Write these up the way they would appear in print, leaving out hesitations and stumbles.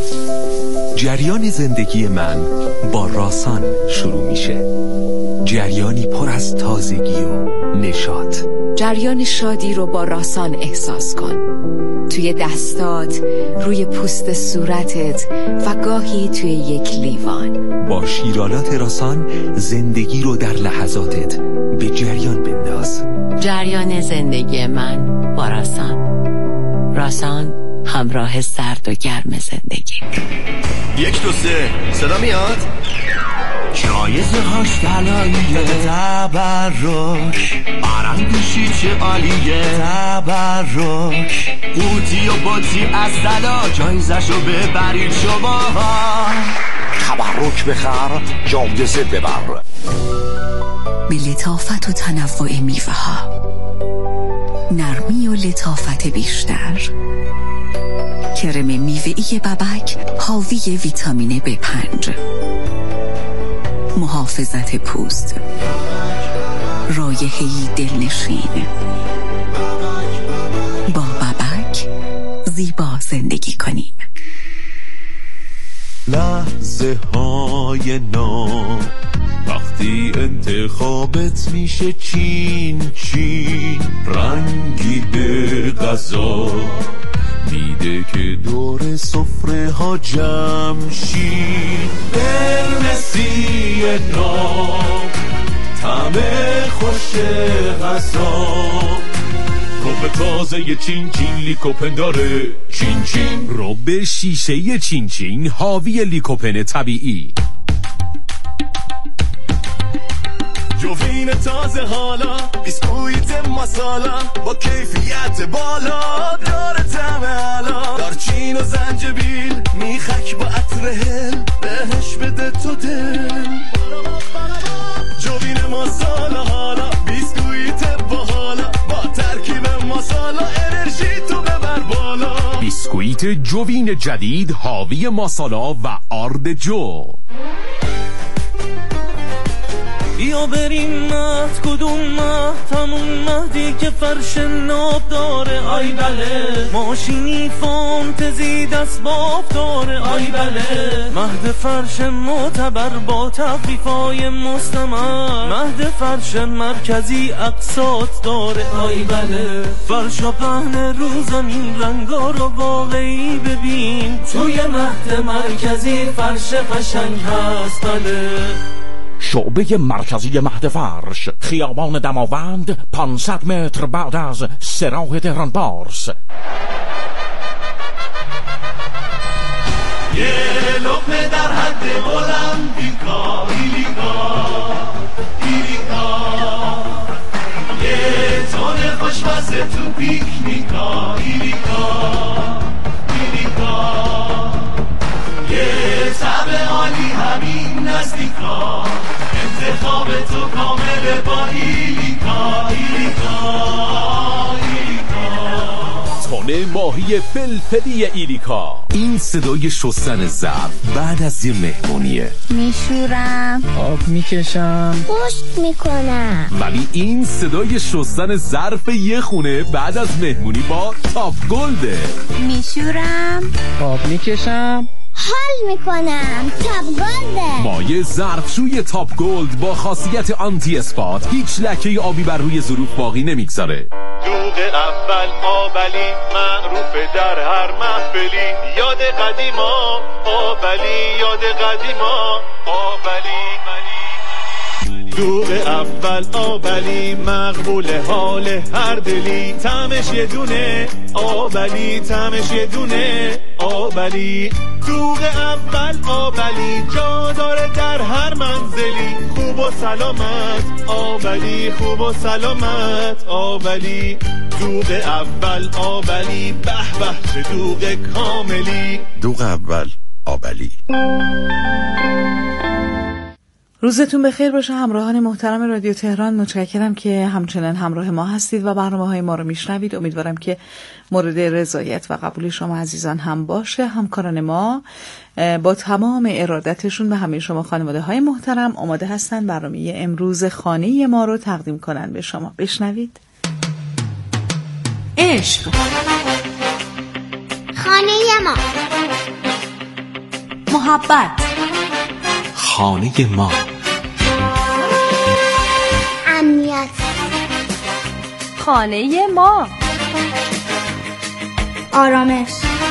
جریان زندگی من با راسان شروع میشه. جریانی پر از تازگی و نشاط. جریان شادی رو با راسان احساس کن، توی دستات، روی پوست صورتت و گاهی توی یک لیوان. با شیرالات راسان زندگی رو در لحظاتت به جریان بنداز. جریان زندگی من با راسان. راسان، همراه سرد و گرم زندگی. 1 2 3 صدا میاد؟ جایزه هاش طلاییه، تبرک برندوشی چه عالیه، تبرک قوطی و باطی از طلا، جایزشو ببرید شما. تبرک بخر، جایزه ببر. به لطافت و تنوع میوه ها، نرمی و لطافت بیشتر. کرم میوه‌ای ببک حاوی ویتامین B5، محافظت پوست، رایحه‌ای دلنشین. با ببک زیبا زندگی کنیم. لحظه های نو وقتی انتخابت میشه چین چین، رنگی به غذا میده که دور سفره ها جمع شین. قرمزی نام طعم خوش غذا، رب تازه چین چین لیکوپن داره. چین چین رب شیشه چین چین حاوی لیکوپن طبیعی. جوین تازه حالا، بیسکویت مسالا با کیفیت بالا، داره طعم علا، دارچین و زنجبیل میخک با عطر هل، بهش بده تو دل. جوین مسالا حالا، بیسکویت باحالا با ترکیب مسالا، انرژی تو ببر بالا. بیسکویت جوین جدید حاوی مسالا و آرد جو. بیا بریم مهد، کدوم مهد؟ همون مهدی که فرش ناب داره. آی بله، ماشینی فانتزی دست باب داره. آی بله، مهد فرش معتبر با تخفیفای مستمر. مهد فرش مرکزی اقساط داره. آی بله، فرشا پهن رو زمین، رنگا رو واقعی ببین. توی مهد مرکزی فرش قشنگ هست. بله، شعبه مرکزی مهد فرش، خیابان دماوند، 500 متر بعد از سراح تهران پارس. یه لقمه در حد بلندیکا، ایلیکا ایلیکا، یه تون خوشمزه تو پیکنیکا، ایلیکا ایلیکا، یه طعم عالی همین نزدیکا، انتخاب تو کامل با ایلیکا ایلیکا ایلیکا. تن ماهی فلفلی ایلیکا. این صدای شستن ظرف بعد از یه مهمونیه. میشورم، آب میکشم، پشت میکنم. ولی این صدای شستن ظرف یه خونه بعد از مهمونی با تاپ گلده. میشورم، آب میکشم، حال میکنم. تاپ گلده. مایع ظرفشوی تاپ گلد با خاصیت آنتی اسپات هیچ لکه آبی بر روی ظروف باقی نمیگذاره. دوغ اول آبلی، معروفه در هر محفلی، یاد قدیما آبلی، یاد قدیما آبلی. دوغ اول آبلی، مقبول حال هر دلی، طعمش یه دونه آبلی، طعمش یه دونه آبلی. دوغ اول آبلی، جا داره در هر منزلی، خوب و سلامت آبلی، خوب و سلامت آبلی. دوغ اول آبلی، به به چه دوغ کاملی. دوغ اول آبلی. روزتون بخیر باشه همراهان محترم رادیو تهران. متشکرم که همچنان همراه ما هستید و برنامه‌های ما رو میشنوید. امیدوارم که مورد رضایت و قبول شما عزیزان هم باشه. همکاران ما با تمام ارادتشون به همه شما خانواده‌های محترم آماده هستن برنامه امروز خانه ما رو تقدیم کنن به شما. بشنوید. عشق خانه ما، محبت. خانه ما. امنیت. خانه ما. آرامش.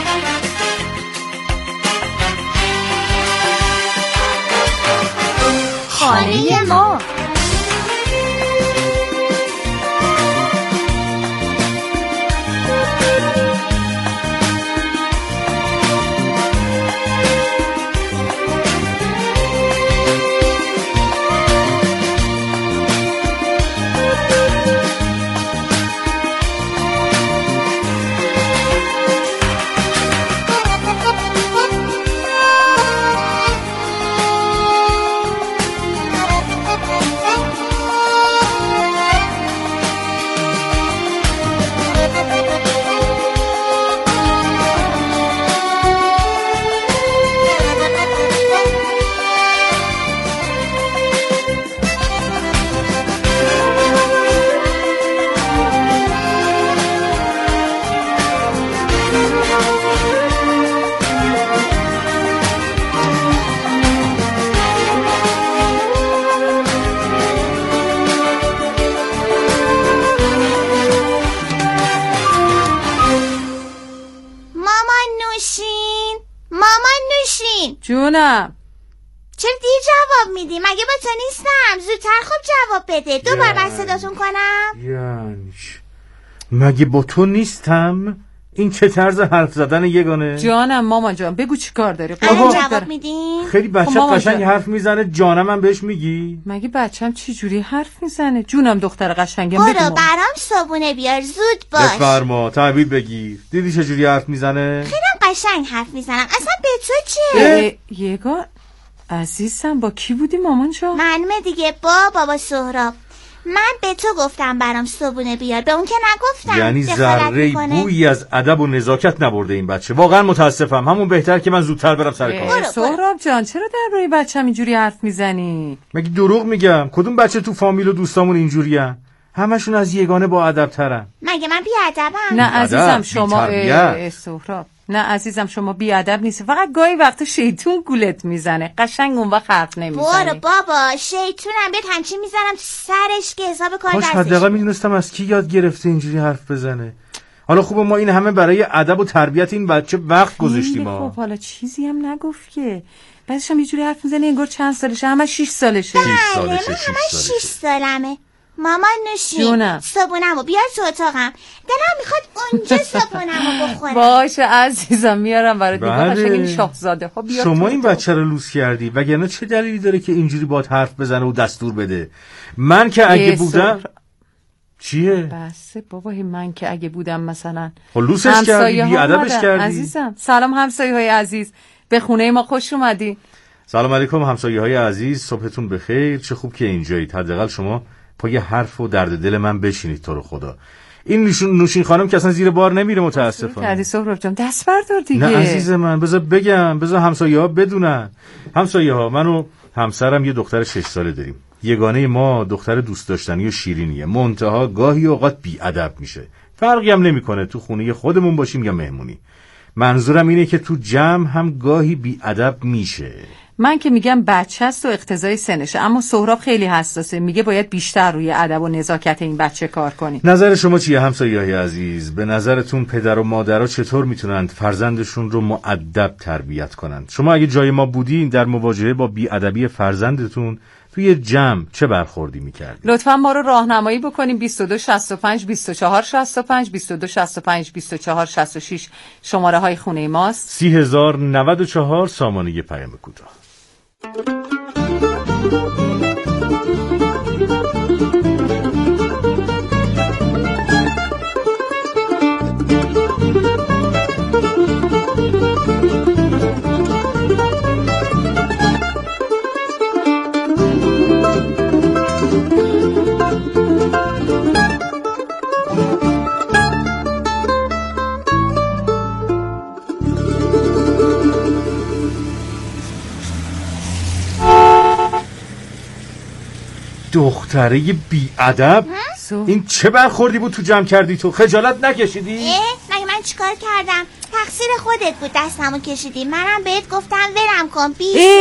خانه ما. جونم. چرا دیر جواب میدی؟ مگه با تو نیستم؟ زودتر خب جواب بده. دوبار من صداتون کنم؟ یعنی مگه با تو نیستم؟ این چه طرز حرف زدن یگانه؟ جانم مامان جان بگو چی کار داری؟ الان جواب میدین؟ خیلی بچه قشنگ حرف میزنه، جانم هم بهش میگی؟ مگه بچم چی جوری حرف میزنه؟ جونم دختر قشنگم. برو برام صابونه بیار، زود باش. بفرما تحویل بگیر. دیدی چه جوری حرف میزنه؟ خیلی قشنگ حرف میزنم. اصلا به تو چه؟ یگان عزیزم با کی بودی مامان جان؟ منمه دیگه، بابا سهراب. من به تو گفتم برام صابونه بیار، به اون که نگفتم. یعنی ذره بویی از ادب و نزاکت نبرده این بچه. واقعا متاسفم. همون بهتر که من زودتر برم سر کار. سهراب جان چرا درباره بچه‌م اینجوری حرف میزنی؟ مگه دروغ میگم؟ کدوم بچه تو فامیل و دوستامون اینجوریه؟ همشون از یگانه با ادب ترن. مگه من بی ادبم؟ نه عزیزم شما سهراب. نه عزیزم شما بی ادب نیستی، فقط گاهی وقتا شیطون گولت میزنه، قشنگ اون وقت حرف نمیزنه. برو بابا، شیطونم بیاد همچین میزنم تو سرش که حساب کار دستش. کاش حداقل میدونستم از کی یاد گرفته اینجوری حرف بزنه. حالا خوبه ما این همه برای ادب و تربیت این بچه وقت گذاشتیم. خب حالا چیزی هم نگفت که. بعدش هم یه جوری حرف میزنه انگار چند سالشه. همه 6 سالشه. بله من همه 6 سالمه. مامان نوشین صابونمو بیار تو اتاقم، دلم میخواد اونجا صابونمو بخورم. باشه عزیزم میارم برات. نگاه قشنگ این شاهزاده ها بیار. شما این بچه رو لوس کردی، وگرنه چه دلیلی داره که اینجوری باهات حرف بزنه و دستور بده؟ من که اگه بودم چیه؟ بسه بابا، من که اگه بودم مثلا لوسش کردی، بی ادبش کردی. عزیزم سلام همسایه های عزیز، به خونه ما خوش اومدین. سلام علیکم همسایه های عزیز، صبحتون بخیر. چه خوب که اینجایید. حداقل شما پای حرف و درد دل من بشینید تو رو خدا. این نوشین خانم که اصلا زیر بار نمیره متاسفانه. کردی سهراب جان، دست بردار دیگه. نه عزیز من، بذار بگم، بذار همسایه ها بدونن. همسایه ها، من و همسرم یه دختر 6 ساله داریم. یگانه ما دختر دوست داشتنی و شیرینیه، منتها گاهی اوقات بی ادب میشه. فرقی هم نمیکنه تو خونه خودمون باشیم یا مهمونی. منظورم اینه که تو جمع هم گاهی بی ادب میشه. من که میگم بچه است و اقتضای سنشه، اما سهراب خیلی حساسه، میگه باید بیشتر روی ادب و نزاکت این بچه کار کنی. نظر شما چیه همسایه‌های عزیز؟ به نظرتون پدر و مادرها چطور میتونند فرزندشون رو مؤدب تربیت کنند؟ شما اگه جای ما بودین در مواجهه با بی‌ادبی فرزندتون توی جمع چه برخوردی میکردید؟ لطفا ما رو راهنمایی بکنیم. 22 65 24 65 22 65 24 66 شماره های خونه ماست. 30094 سامانه پیام کوتاه. دختره بی ادب، این چه برخوردی بود تو جمع کردی؟ تو خجالت نکشیدی؟ مگه من چیکار کردم؟ تقصیر خودت بود دستمو کشیدی. منم بهت گفتم ولم کن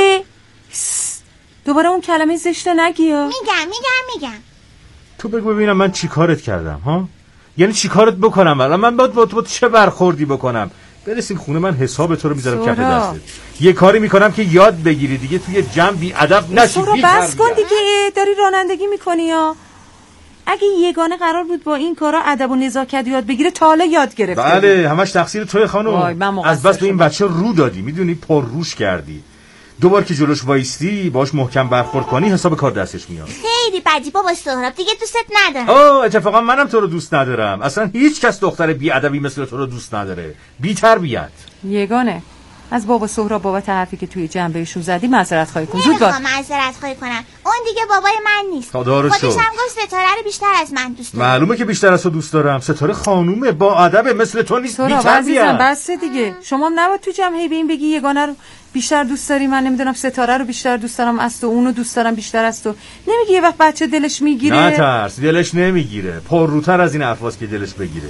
دوباره اون کلمه زشته نگی. میگم تو بگو ببینم من چی کارت کردم ها؟ یعنی چی کارت بکنم؟ الان من باید چه برخوردی بکنم؟ برسیم خونه من حساب تو رو میذارم کف دستت. یه کاری میکنم که یاد بگیری دیگه توی جمع بی ادب نشی. بس کن دیگه، داری رانندگی میکنی یا؟ اگه یگانه قرار بود با این کارا ادب و نزاکت یاد بگیره تا حالا یاد گرفته. بله همش تقصیر توی خانم. از بس به این بچه رو دادی، میدونی پر روش کردی. دوبار که جلوش وایستی باش محکم برخورد کنی حساب کار دستش میاد. خیلی بدی بابا سهراب، دیگه دوستت ندارم. اتفاقا منم تو رو دوست ندارم. اصلا هیچ کس دختر بی ادبی مثل تو رو دوست نداره. بی تربیت. یگانه از بابا سهراب بابت حرفی که توی جنبهشون زدی معذرت خواهی کن. زود باش. معذرت خواهی کنم. اون دیگه بابای من نیست. خودش هم گفت ستاره رو بیشتر از من دوست داره. معلومه که بیشتر از تو دوست دارم. ستاره خانومه، با ادبه، مثل تو نیست. بی تربیت. بس دیگه. شما هم نباید تو جمع به این بگی یگانه رو بیشتر دوست داری، من نمیدونم ستاره رو بیشتر دوست دارم از تو، اونو دوست دارم بیشتر از تو. نمیگی یه وقت بچه دلش میگیره؟ نه ترس، دلش نمیگیره. پرروتر از این حرفاست که دلش بگیره.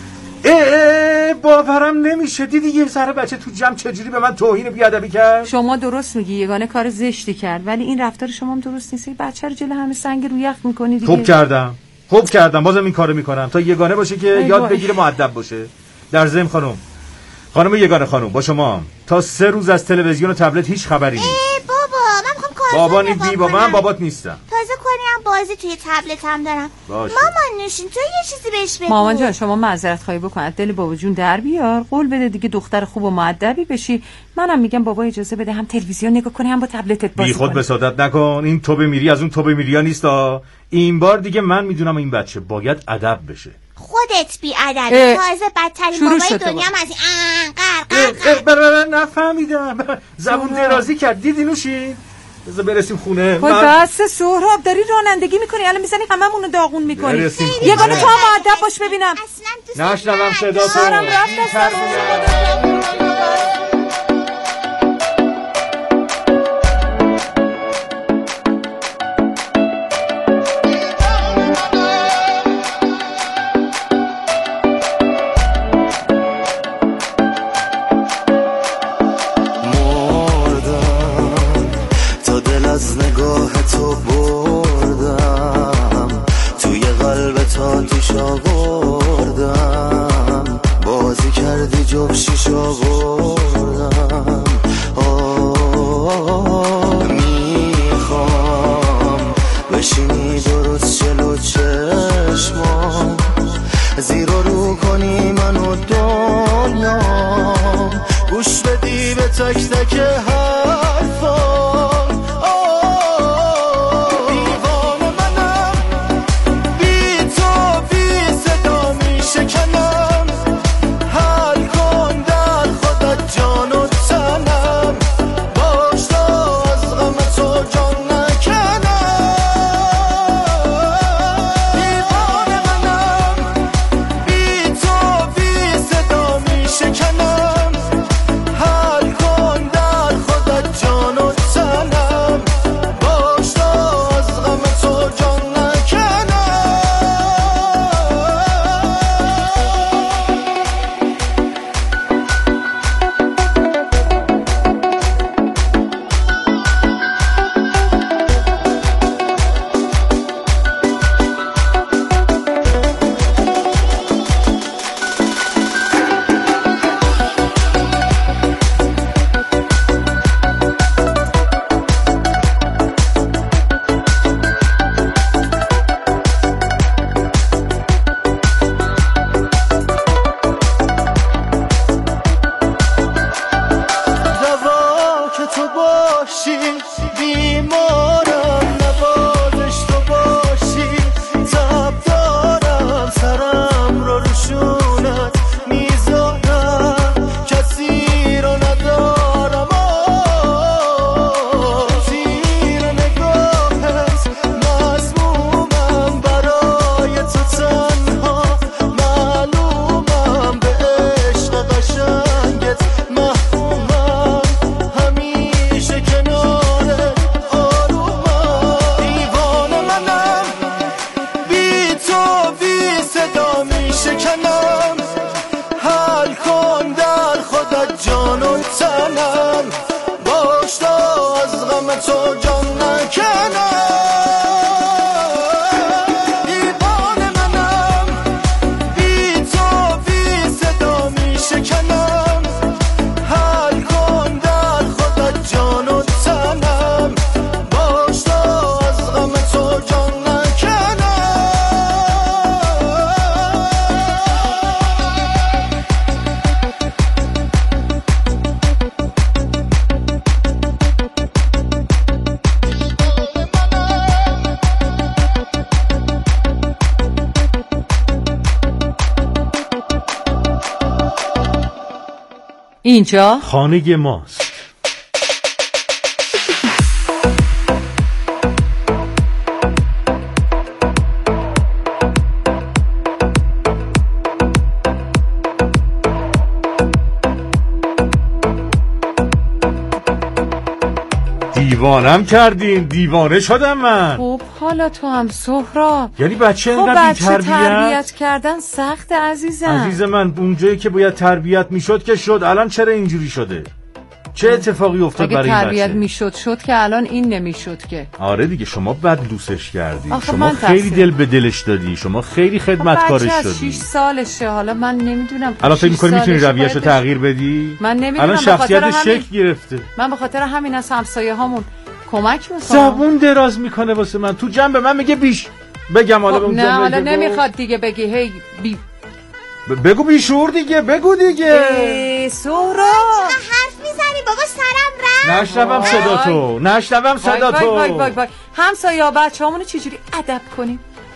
باورم نمیشه. دیدی یه سر بچه تو جمع چجوری به من توهین بیادبی کرد؟ شما درست میگی، یگانه کار زشتی کرد، ولی این رفتار شما هم درست نیست. بچه رو جلو همه سنگ رو یخ میکنی دیگه. خوب کردم بازم این کارو میکنم تا یگانه باشه که یاد بگیره مؤدب باشه. در ضمن خانم یگانه خانم با شما تا 3 روز از تلویزیون و تبلت هیچ خبری نیست. بابا من میخوام کارتون نگاه کنم. من بابات نیستم. تازه کنیم بازی توی تبلت هم دارم. مامان نشین تو یه چیزی بهش بگو. مامان جان شما معذرت خواهی بکن، دل بابا جون در بیار، قول بده دیگه دختر خوب و مؤدبی بشی. منم میگم بابا اجازه بده هم تلویزیون نگاه کنی هم با تبلتت بازی کنی. بی خود بسادت نکن. این توبه میری از اون توبه میریا نیستا. این بار دیگه من میدونم این بچه باید ادب بشه. خودت بی ادبی، تازه بدترین بابای دنیا هم از این نفهمیدم. زبون درازی کرد. دیدی نوشین؟ بذار برسیم خونه. بس سهراب داری رانندگی میکنی الان میزنی هممونو داغون میکنی. یگانه تو هم مؤدب باش ببینم. نشنوم صدا تو. حل کن در خودت جان و تنم، باش تا از غم تو جان نکنم. دیوانه منم بی تو بی صدا می شکنم، حل کن در خودت جان و تنم، باش تا از غم تو جان نکنم. اینجا خانه ماست. دیوانم کردین، دیوانه شدم من. خب حالا تو هم سهراب، یعنی بچه خب اینقدر بچه بی‌تربیت؟ تربیت کردن سخت عزیزم. عزیز من اونجایی که باید تربیت میشد که شد، الان چرا اینجوری شده؟ چه اتفاقی افتاد برای این بچه؟ اگه تربیت میشد که الان این نمیشد که. آره دیگه، شما بد دوستش کردی، شما من خیلی دل به دلش دادی، شما خیلی خدمتکارش بچه شدی. از 6 سالشه، حالا من نمیدونم الان فکر می‌کنی میتونی رویه‌شو تغییر بدی؟ من نمیدونم. الان شخصیتش شکل گرفته. من به خاطر همین از همسایه هامون کمک میکنم. زبون دراز میکنه واسه من، تو جنب من میگه بیش بگم حالا اون نه حالا نمیخواد دیگه بگی هی بی بگو بیشور دیگه، بگو دیگه. سهراب حرف میزنی بابا، سرم رفت. نشنوم صدا تو، نشنوم صدا تو. وای همسایه ها بچه‌هامونو چجوری ادب کنیم؟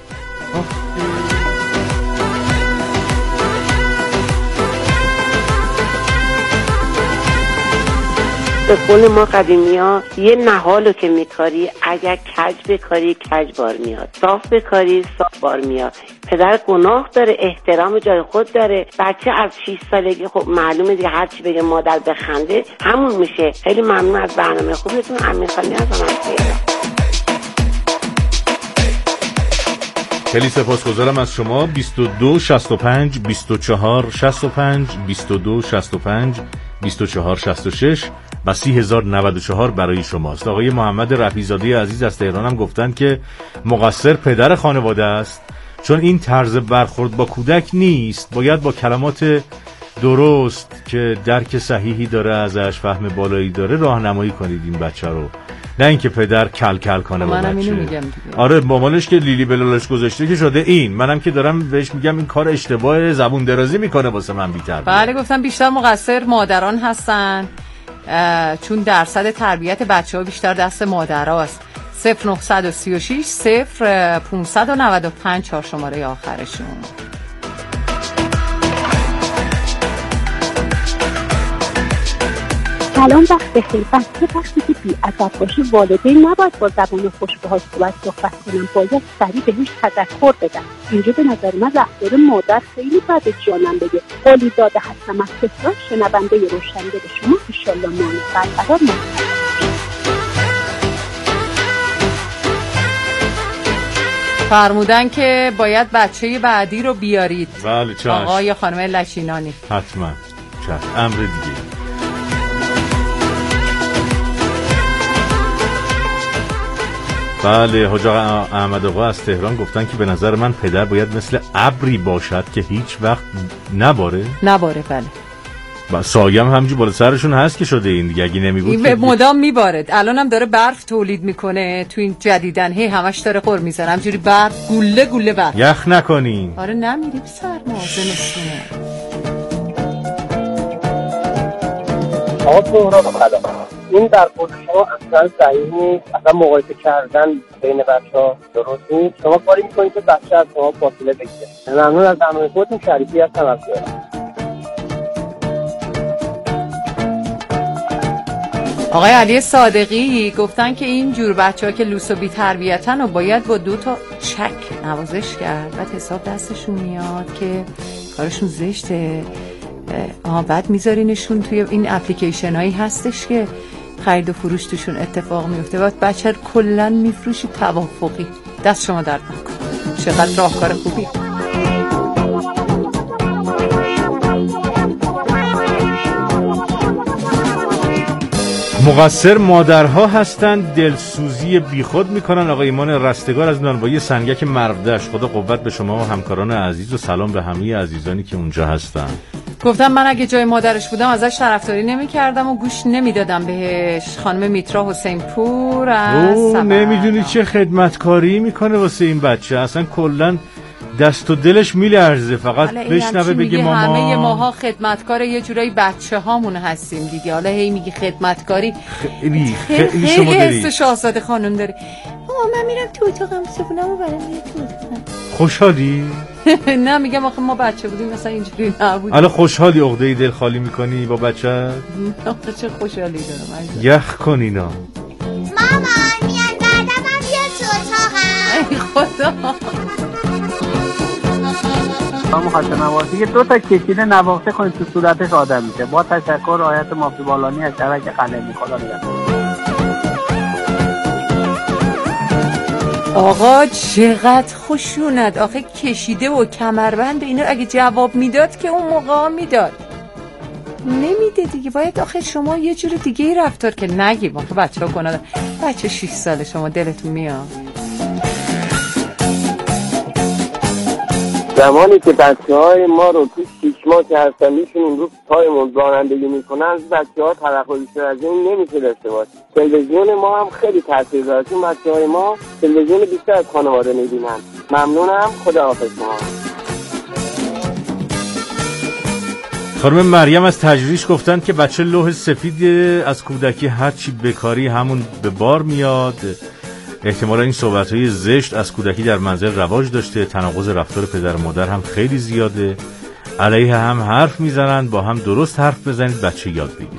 به قول ما قدیمی ها یه نهالو که میکاری اگر کج بکاری کج بار میاد، صاف بکاری صاف بار میاد. پدر گناه داره، احترام جای خود داره. بچه از 6 سالگی خب معلومه دیگه هرچی بگه مادر بخنده همون میشه. خیلی ممنون از برنامه خوبتون. امیرخانی هستم. خیلی سپاسگزارم از شما. 22 65 24 65 22 65 24 66 و 30094 برای شماست. آقای محمد رفیزاده عزیز از تهران هم گفتن که مقصر پدر خانواده است، چون این طرز برخورد با کودک نیست، باید با کلمات درست که درک صحیحی داره ازش، فهم بالایی داره، راهنمایی کنید این بچه رو، نه اینکه پدر کل کل کنه با بچه. آره مامانش که لیلی بلالش گذاشته که شده این، منم که دارم بهش میگم این کار اشتباه، زبون درازی میکنه واسه من بی‌تربیت. بله گفتم بیشتر مقصر مادران هستن، چون درصد تربیت بچه‌ها بیشتر دست مادرهاست. 0936 0595 4 شماره آخرشون. سلام، وقت بخیر. بچه وقتی که بی‌ادب باشه والدین نباید با زبان خوش‌به باید صحبت کنن، باید سریع بهش تذکر بدن. اینجا به نظر من رفتار مادر خیلی بده. جانم بگه قولی داده هستم از تهران، شنونده روشنده به شما انشالله مانع برقرار نکنه. فرمودن که باید بچه بعدی رو بیارید. بله چشم. آقای خانم لچینانی. حتما چشم. امر دیگه. بله حاج آقا احمد آقا از تهران گفتن که به نظر من پدر باید مثل ابری باشد که هیچ وقت نباره. بله. سایم همینجوری بالا سرشون هست که شده این دیگه، اگه نمیبود این مدام میبارد. الان هم داره برف تولید میکنه تو این جدیدن، هی همش داره قر میزنه همجوری برف گله برف. یخ نکنین. آره نمیریم سرما زمستونه. آقا سهراب سلام. این در خود شما اصلا صحیح نیست، اصلا مقایسه کردن بین بچه‌ها درست نیست. شما کاری میکنید که بچه از شما فاصله بگیره. ممنون از برنامه خودتون. شریفی هستم از تهران. آقای علی صادقی گفتن که این جور بچه‌ها که لوس و بی تربیتن و باید با 2 تا چک نوازش کرد، بعد حساب دستشون میاد که کارشون زشته. بعد میذارینشون توی این اپلیکیشن هایی هستش که خرید و فروش توشون اتفاق میفته، بعد بچه رو کلن میفروشی توافقی. دست شما درد نکنه. چقدر راهکار خوبی. مقصر مادرها هستند، دلسوزی بیخود میکنن. آقای ایمان رستگار از نانوایی سنگک مرودشت. خدا قوت به شما و همکاران عزیز و سلام به همه عزیزانی که اونجا هستن. گفتم من اگه جای مادرش بودم ازش طرفداری نمی‌کردم و گوش نمیدادم بهش. خانم میترا حسین پور از نمیدونی چه خدمتکاری میکنه واسه این بچه، اصلا کلا دست و دلش میلرزه فقط بشنوه بگه ماما. همه ماها خدمتکار یه جورایی بچه هامون هستیم دیگه. حالا هی میگی خدمتکاری، خیلی شما داری حس شاهزاده خانم داری. من میرم تو اتاقم صبونمو برام میاد تو اتاقم. خوشحالی؟ نه میگم آخه ما بچه بودیم مثلا اینجوری نبودیم. الان خوشحالی؟ عقده دل خالی میکنی با بچه؟ چه خوشحالی دارم. یخ کن اینا. مامان میاد بعدم هم بیاد تو اتاقم. ای خدا. ما خاطر نوازی یه 2 تا کشیده نواخته کنید تو صورتش آدم میشه. با تشکر آیت مافی بالانی از شبکه خلیلی. خدا نگهدار. آقا چقدر خوشونت. آخه کشیده و کمربند اینا اگه جواب میداد که اون موقع میداد، نمیده دیگه. باید آخه شما یه جور دیگه ای رفتار که نگیم. آخه بچه ها گناه. بچه 6 ساله شما دلتون میاد. زمانی که بچه‌های ما رو تو 6 ماه که هستن میشونیم رو پایمون رانندگی میکنن، بچه‌ها توقع بیشتر از این نمیشه داشته باشه. تلویزیون ما هم خیلی تاثیر داره چون بچه‌های ما تلویزیون بیشتر از خانواده میبینن. ممنونم. خداحافظ شما. خانم مریم از تجریش گفتن که بچه لوح سفید از کودکی هرچی بکاری همون به بار میاد. احتمالا این صحبت‌های زشت از کودکی در منزل رواج داشته. تناقض رفتار پدر و مادر هم خیلی زیاده. علیه هم حرف میزنن، با هم درست حرف بزنید بچه یاد بگیره.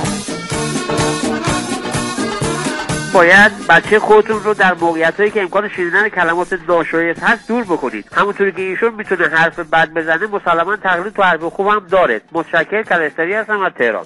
باید بچه خودتون رو در موقعیتایی که امکان شنیدن کلمات ناشایست هست دور بکنید. همونطوری که ایشون میتونه حرف بد بزنه، مسلماً تقلید تو حرف خوب هم داره. متشکر. کلستری هستم از تهران.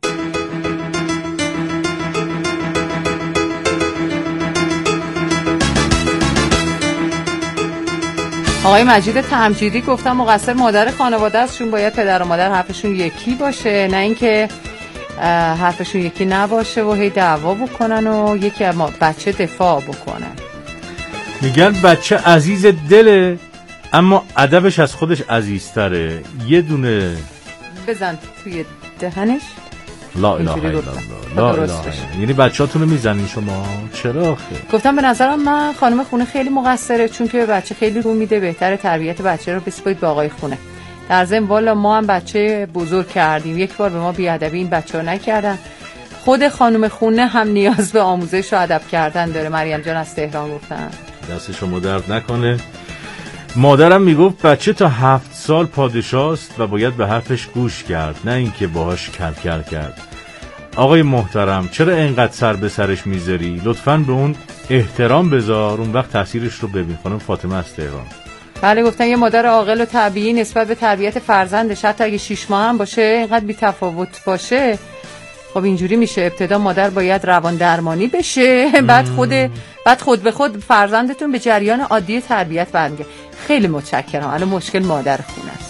آقای مجید تمجیدی گفتم مقصر مادر خانواده است، چون باید پدر و مادر حرفشون یکی باشه، نه اینکه حرفشون یکی نباشه و هی دعوا بکنن و یکی از بچه دفاع بکنن. میگن بچه عزیز دله اما ادبش از خودش عزیزتره. یه دونه بزن توی دهنش. لا اله الا الله. لا اله. یعنی بچه‌هاتون رو میزنین شما؟ چرا خیلی؟ گفتم به نظرم من خانم خونه خیلی مقصره، چون که بچه خیلی رو میده. بهتره تربیت بچه رو بسپارید به آقای خونه. در ضمن والا ما هم بچه بزرگ کردیم، یک بار به ما بیادبی این بچه‌ها نکردن. خود خانم خونه هم نیاز به آموزش و ادب کردن داره. مریم جان از تهران گفتن. دست شما درد نکنه. مادرم میگفت بچه تا 7 سال پادشاست و باید به حرفش گوش کرد، نه اینکه باهاش کلکل کرد. آقای محترم چرا اینقدر سر به سرش میذاری؟ لطفاً به اون احترام بذار، اون وقت تاثیرش رو ببین. خانم فاطمه از تهران. بله گفتن یه مادر عاقل و طبیعی نسبت به تربیت فرزندش، حتی اگه 6 ماه هم باشه اینقدر بی‌تفاوت باشه، خب اینجوری میشه. ابتدا مادر باید روان درمانی بشه، بعد خود به خود فرزندتون به جریان عادی تربیت برمیگرده. خیلی متشکرم. الان مشکل مادر خونه است.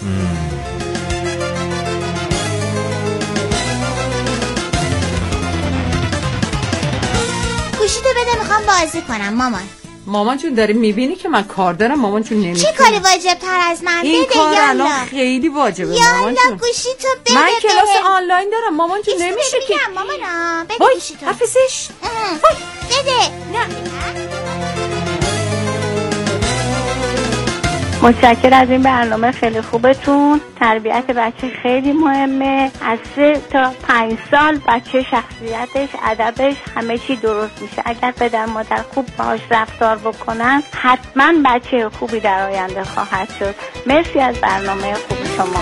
گوشیتو بده میخوام بازی کنم. مامان چون داری میبینی که من کار دارم، مامان چون نمیتونی. چی کاری واجب تر از من؟ این بده کار یالا. الان خیلی واجبه مامان یالا گوشیتو بده. من کلاس آنلاین دارم مامان چون نمیشه که. مامان بده گوشیتو. حرف زشت. بده. نه. متشکر از این برنامه خیلی خوبتون. تربیت بچه خیلی مهمه. از 3 تا 5 سال بچه شخصیتش، ادبش، همه چی درست میشه. اگر پدر مادر خوب باهاش رفتار بکنن حتما بچه خوبی در آینده خواهد شد. مرسی از برنامه خوب شما.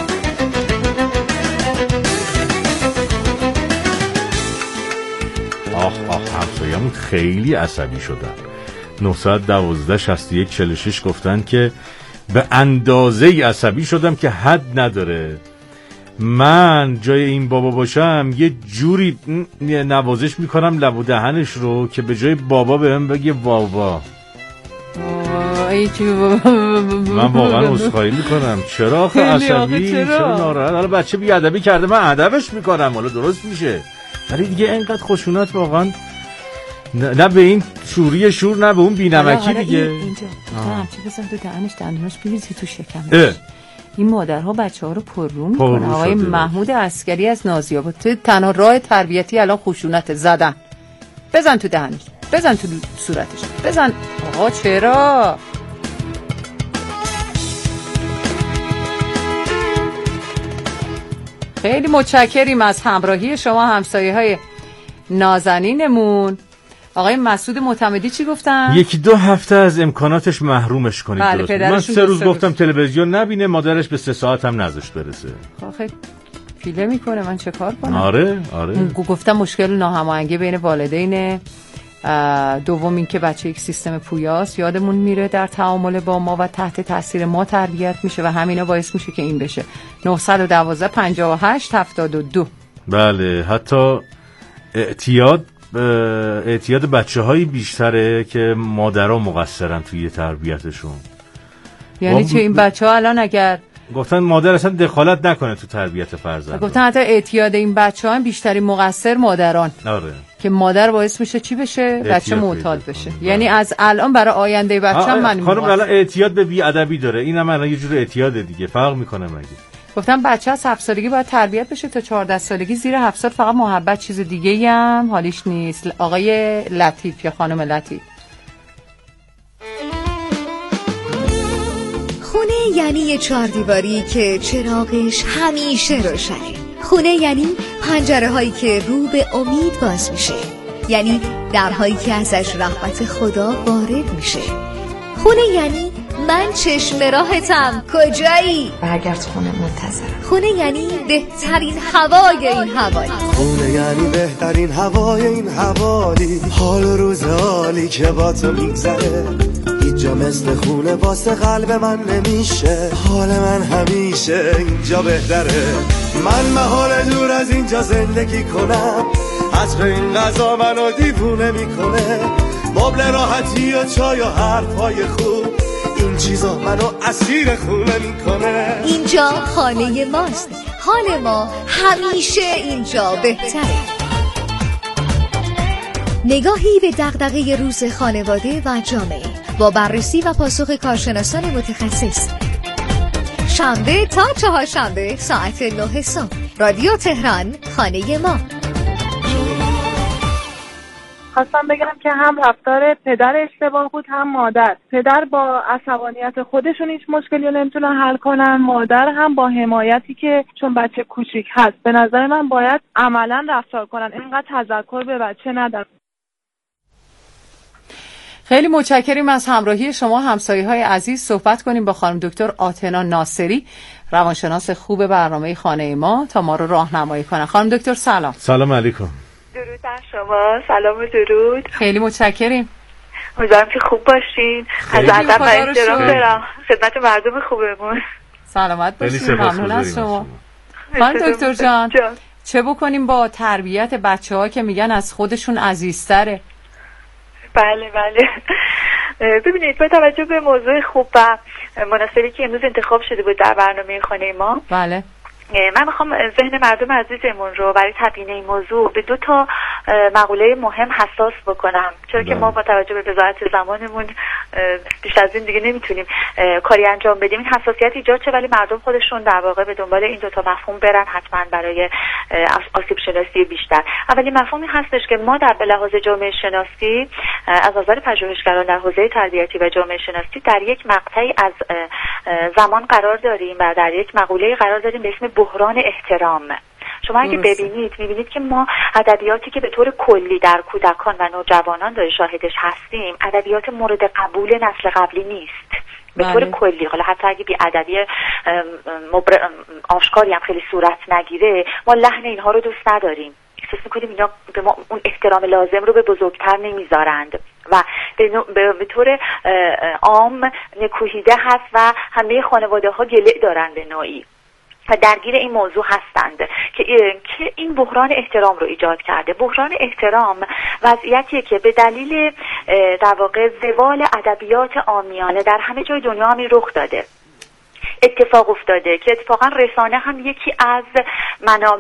آخ همسایه‌مون خیلی عصبی شدن. 912 61 46 گفتن که به اندازه عصبی شدم که حد نداره. من جای این بابا باشم یه جوری نوازش میکنم لب و دهنش رو که به جای بابا بهم بگه بابا. من واقعا عذرخواهی میکنم. چرا آخه عصبی؟ چرا ناراحت؟ حالا بچه بیادبی کرده من ادبش میکنم، حالا درست میشه. ولی دیگه اینقدر خشونت واقعا نه به این شوری شور، نه به اون بی‌نمکی دیگه. اینجا همچی بزن تو دهنش، دندوناش بریزی تو شکمش. این مادرها بچه‌ها رو پررو میکنه. آقای محمود عسکری از نازی‌آباد، تنها راه تربیتی الان خشونت زدن. بزن تو دهنش، بزن تو صورتش، بزن. آقا چرا؟ خیلی متشکریم از همراهی شما همسایه‌های نازنینمون. آقای مسعود معتمدی چی گفتن؟ 1-2 هفته از امکاناتش محرومش کنید. بله، من 3 روز گفتم تلویزیون نبینه، مادرش به 3 ساعت هم نذاشت برسه. آخه پیله میکنه، من چه کار کنم؟ آره. گفتم مشکل ناهماهنگی بین والدین، دوم این که بچه یک سیستم پویاست، یادمون میره در تعامل با ما و تحت تاثیر ما تربیت میشه و همینا باعث میشه که این بشه. 912 58 72. بله، حتی اعتیاد بچه‌های بیشتره که مادرها مقصرن توی تربیتشون. یعنی چه؟ این بچه‌ها الان اگر گفتن مادر اصلا دخالت نکنه تو تربیت فرزند، گفتن حتی اعتیاد این بچه‌ها بیشتری مقصر مادران. آره. که مادر باعث میشه چی بشه؟ بچه معتاد بشه. یعنی از الان برای آینده بچه‌م من خانم الان اعتیاد به بی‌ادبی داره، اینم الان یه جور اعتیاد دیگه، فرق میکنه مگه؟ گفتم بچه از 7 سالگی باید تربیت بشه تا 14 سالگی، زیر 7 سال فقط محبت، چیز دیگه هم حالیش نیست. آقای لطیف یا خانم لطیف. خونه یعنی یه 4 دیواری که چراغش همیشه روشنه. خونه یعنی پنجره هایی که رو به امید باز میشه، یعنی درهایی که ازش رحمت خدا وارد میشه. خونه یعنی من چشم راهتم، کجایی؟ برگرد خونه، منتظرم. خونه یعنی بهترین هوای این حوالی. خونه یعنی بهترین هوای این حوالی، حال روز حالی که با تو میگذره. هیچ جا مثل خونه واسه قلب من نمیشه، حال من همیشه اینجا بهتره. من محال دور از اینجا زندگی کنم، عطر این غذا منو دیوونه میکنه. مبل راحتی و چای و حرفای خوب، این چیزا منو اسیر خونه میکنه. اینجا خانه ماست، حال ما همیشه اینجا بهتره. نگاهی به دغدغه روز خانواده و جامعه با بررسی و پاسخ کارشناسان متخصص. شنبه تا چهارشنبه ساعت 9 صبح. رادیو تهران، خانه ما. خواستم بگم که هم رفتار پدر اشتباه بود هم مادر. پدر با عصبانیت خودشون هیچ مشکلی رو نمیتونن حل کنن، مادر هم با حمایتی که چون بچه کوچیک هست. به نظر من باید عملا رفتار کنن، اینقدر تذکر به بچه ندن. خیلی متشکریم از همراهی شما همسایه‌های عزیز. صحبت کنیم با خانم دکتر آتنا ناصری، روانشناس خوب برنامه خانه ما، تا ما رو راهنمایی کنن. خانم دکتر سلام. سلام علیکم. درود بر شما. سلام و درود. خیلی متشکریم. امیدوارم که خوب باشین. از ادب و احترام دارم خدمت مردم خوبمون. سلامت باشین. ممنون از شما. خانم دکتر جان چه بکنیم با تربیت بچه‌ها که میگن از خودشون عزیزتره؟ بله ببینید، با توجه به موضوع خوب و مناسبی که امروز انتخاب شده بود در برنامه خانه ما، بله من میخوام ذهن مردم عزیزمون رو برای تبیین این موضوع به 2 تا مقوله مهم حساس بکنم، چرا که ما با توجه به بضاعت زمانمون بیش از این دیگه نمیتونیم کاری انجام بدیم. این حساسیت ایجاد شه ولی مردم خودشون در واقع به دنبال این 2 تا مفهوم برن حتما برای آسیب شناسی بیشتر. اولین مفهومی هستش که ما در به لحاظ جامعه شناسی از نظر پژوهشگران در حوزه تربیتی و جامعه شناسی در یک مقطعی از زمان قرار داریم و در یک مقوله قرار داریم به اسم بحران احترام. شما اگه ببینید میبینید که ما ادبیاتی که به طور کلی در کودکان و نوجوانان داره شاهدش هستیم ادبیات مورد قبول نسل قبلی نیست به طور کلی. حالا حتی اگه بی ادبی آشکاری هم خیلی صورت نگیره، ما لحن اینها رو دوست نداریم. احساس میکنیم اینا به ما اون احترام لازم رو به بزرگتر نمیذارند و به طور عام نکوهیده هست و همه خانواده ها گله دارن به نوعی و درگیر این موضوع هستند که این بحران احترام رو ایجاد کرده. بحران احترام وضعیتیه که به دلیل در واقع زوال ادبیات عامیانه در همه جای دنیا هم رخ داده، اتفاق افتاده که اتفاقا رسانه هم یکی از منابع